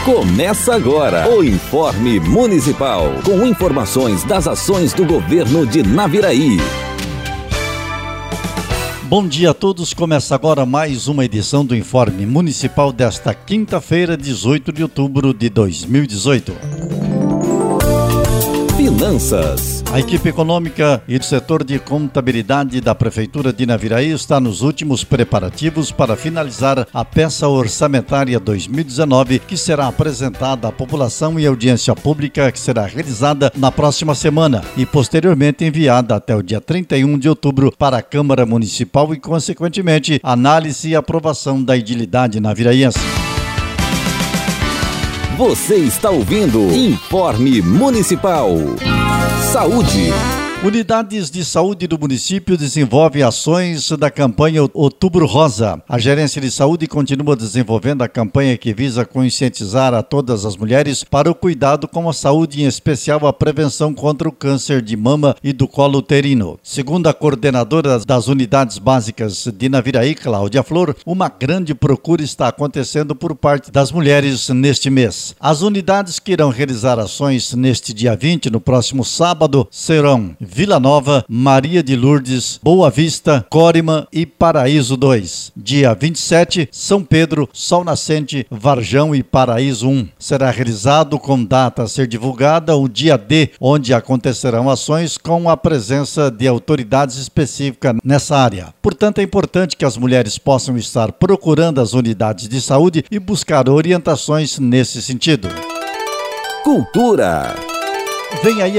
Começa agora o Informe Municipal, com informações das ações do governo de Naviraí. Bom dia a todos, começa agora mais uma edição do Informe Municipal desta quinta-feira, 18 de outubro de 2018. Finanças. A equipe econômica e do setor de contabilidade da Prefeitura de Naviraí está nos últimos preparativos para finalizar a peça orçamentária 2019, que será apresentada à população em audiência pública, que será realizada na próxima semana e posteriormente enviada até o dia 31 de outubro para a Câmara Municipal e, consequentemente, análise e aprovação da edilidade naviraiense. Você está ouvindo Informe Municipal. Saúde. Unidades de saúde do município desenvolvem ações da campanha Outubro Rosa. A Gerência de Saúde continua desenvolvendo a campanha que visa conscientizar a todas as mulheres para o cuidado com a saúde, em especial a prevenção contra o câncer de mama e do colo uterino. Segundo a coordenadora das unidades básicas de Naviraí, Cláudia Flor, uma grande procura está acontecendo por parte das mulheres neste mês. As unidades que irão realizar ações neste dia 20, no próximo sábado, serão Vila Nova, Maria de Lourdes, Boa Vista, Córima e Paraíso 2. Dia 27, São Pedro, Sol Nascente, Varjão e Paraíso 1. Será realizado, com data a ser divulgada, o dia D, onde acontecerão ações com a presença de autoridades específicas nessa área. Portanto, é importante que as mulheres possam estar procurando as unidades de saúde e buscar orientações nesse sentido. Cultura. Vem aí a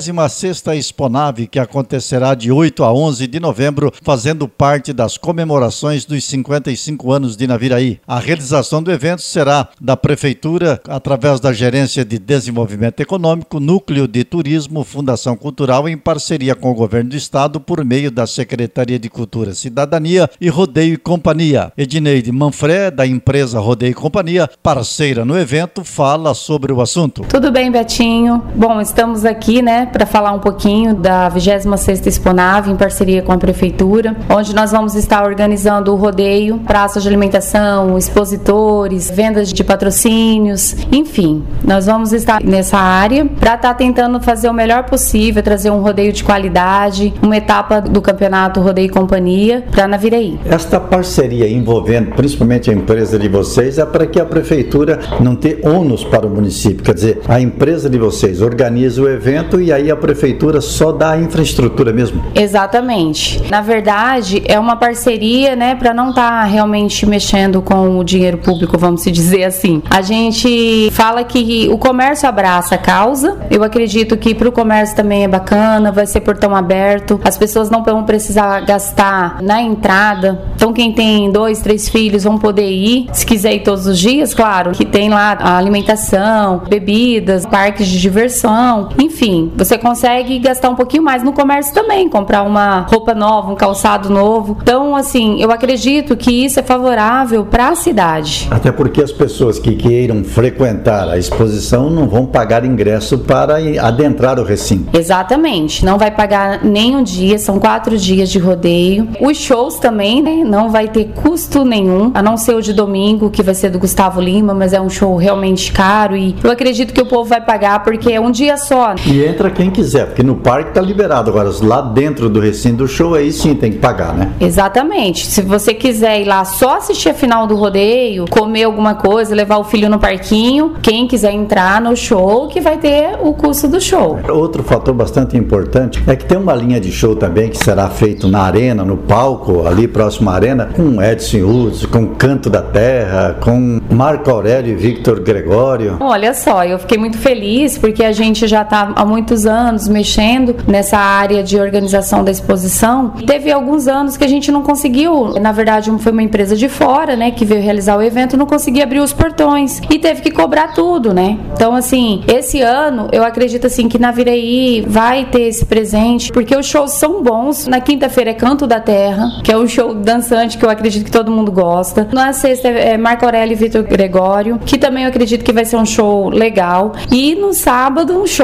26ª Exponave, que acontecerá de 8 a 11 de novembro, fazendo parte das comemorações dos 55 anos de Naviraí. A realização do evento será da Prefeitura, através da Gerência de Desenvolvimento Econômico, Núcleo de Turismo, Fundação Cultural, em parceria com o Governo do Estado, por meio da Secretaria de Cultura e Cidadania e Rodeio e Companhia. Edneide Manfré, da empresa Rodeio e Companhia, parceira no evento, fala sobre o assunto. Tudo bem, Betinho? Bom, estamos aqui, para falar um pouquinho da 26ª Exponave, em parceria com a Prefeitura, onde nós vamos estar organizando o rodeio, praças de alimentação, expositores, vendas de patrocínios, enfim, nós vamos estar nessa área para estar tentando fazer o melhor possível, trazer um rodeio de qualidade, uma etapa do campeonato Rodeio e Companhia para Naviraí. Esta parceria envolvendo principalmente a empresa de vocês é para que a Prefeitura não tenha ônus para o município, quer dizer, a empresa de vocês organiza o evento e aí a Prefeitura só dá a infraestrutura mesmo? Exatamente. Na verdade, é uma parceria, para não estar realmente mexendo com o dinheiro público, vamos dizer assim. A gente fala que o comércio abraça a causa. Eu acredito que para o comércio também é bacana, vai ser portão aberto, as pessoas não vão precisar gastar na entrada. Então, quem tem 2, 3 filhos vão poder ir, se quiser ir todos os dias, claro, que tem lá a alimentação, bebidas, parques de diversão. Enfim, você consegue gastar um pouquinho mais no comércio também, comprar uma roupa nova, um calçado novo. Então, assim, eu acredito que isso é favorável para a cidade. Até porque as pessoas que queiram frequentar a exposição não vão pagar ingresso para adentrar o recinto. Exatamente, não vai pagar nem um dia, são 4 dias de rodeio. Os shows também, não vai ter custo nenhum, a não ser o de domingo, que vai ser do Gustavo Lima, mas é um show realmente caro e eu acredito que o povo vai pagar porque é um dia só. E entra quem quiser, porque no parque tá liberado. Agora, lá dentro do recinto do show, aí sim tem que pagar, né? Exatamente. Se você quiser ir lá só assistir a final do rodeio, comer alguma coisa, levar o filho no parquinho, quem quiser entrar no show, que vai ter o custo do show. Outro fator bastante importante é que tem uma linha de show também que será feito na arena, no palco, ali próximo à arena, com Edson Hudson, com Canto da Terra, com Marco Aurélio e Victor Gregório. Olha só, eu fiquei muito feliz porque a gente já está há muitos anos mexendo nessa área de organização da exposição. Teve alguns anos que a gente não conseguiu, na verdade foi uma empresa de fora, que veio realizar o evento, não conseguia abrir os portões e teve que cobrar tudo, Então, assim, esse ano eu acredito assim que Naviraí vai ter esse presente, porque os shows são bons. Na quinta-feira é Canto da Terra, que é um show dançante que eu acredito que todo mundo gosta. Na sexta é Marco Aurélio e Victor Gregório, que também eu acredito que vai ser um show legal. E no sábado um show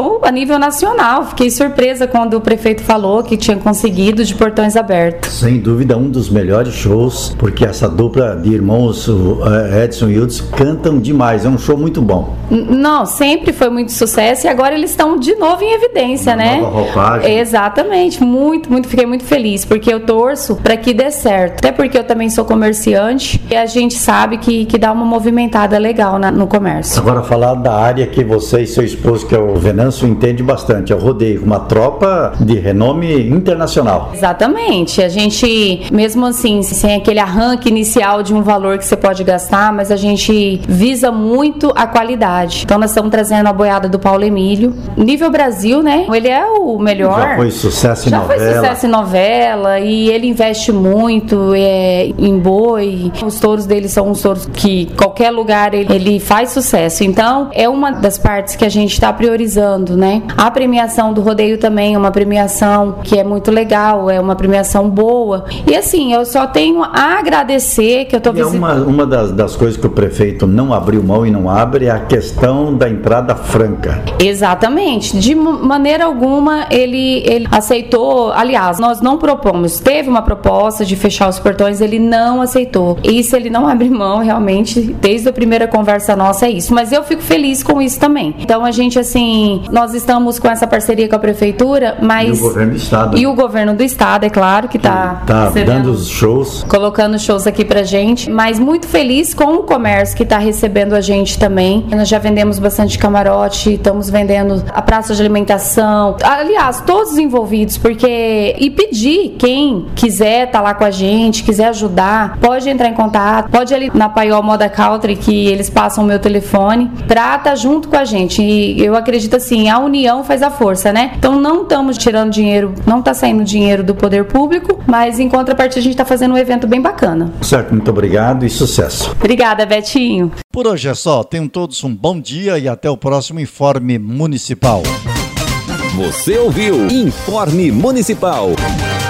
show a nível nacional. Fiquei surpresa quando o prefeito falou que tinha conseguido de portões abertos. Sem dúvida, um dos melhores shows, porque essa dupla de irmãos, Edson e Hudson, cantam demais. É um show muito bom. Não, sempre foi muito sucesso e agora eles estão de novo em evidência, né? Nova roupagem. Exatamente, muito, fiquei muito feliz, porque eu torço para que dê certo. Até porque eu também sou comerciante e a gente sabe que dá uma movimentada legal no comércio. Agora, falar da área que você e seu esposo, que é o Venâncio, entende bastante, é o rodeio, uma tropa de renome internacional. Exatamente, a gente, mesmo assim, sem aquele arranque inicial de um valor que você pode gastar, mas a gente visa muito a qualidade. Então nós estamos trazendo a boiada do Paulo Emílio. Nível Brasil, né? Ele é o melhor. Já foi sucesso em novela. Já foi sucesso em novela e ele investe muito em boi. Os touros dele são uns touros que qualquer lugar ele faz sucesso. Então é uma das partes que a gente está priorizando, né? A premiação do rodeio também é uma premiação que é muito legal, é uma premiação boa. E assim, eu só tenho a agradecer que eu estou visitando. Uma das coisas que o prefeito não abriu mão e não abre é a questão da entrada franca. Exatamente. De maneira alguma ele aceitou. Aliás, nós não propomos. Teve uma proposta de fechar os portões, ele não aceitou. E se ele não abre mão, realmente, desde a primeira conversa nossa é isso. Mas eu fico feliz com isso também. Então a gente, assim, nós estamos com essa parceria com a prefeitura, mas... E o governo do estado. E o governo do estado, é claro, que tá dando os shows. Colocando shows aqui pra gente. Mas muito feliz com o comércio que tá recebendo a gente também. Nós já vendemos bastante camarote, estamos vendendo a praça de alimentação. Aliás, todos os envolvidos, porque... E pedir, quem quiser tá lá com a gente, quiser ajudar, pode entrar em contato, pode ir ali na Paiol Moda Country, que eles passam o meu telefone, pra estar junto com a gente. E eu acredito assim, a união faz a força, né? Então não estamos tirando dinheiro, não tá saindo dinheiro do poder público, mas em contrapartida a gente tá fazendo um evento bem bacana. Certo, muito obrigado e sucesso. Obrigada, Betinho. Por hoje é só. Tenham todos um bom dia e até o próximo Informe Municipal. Você ouviu Informe Municipal.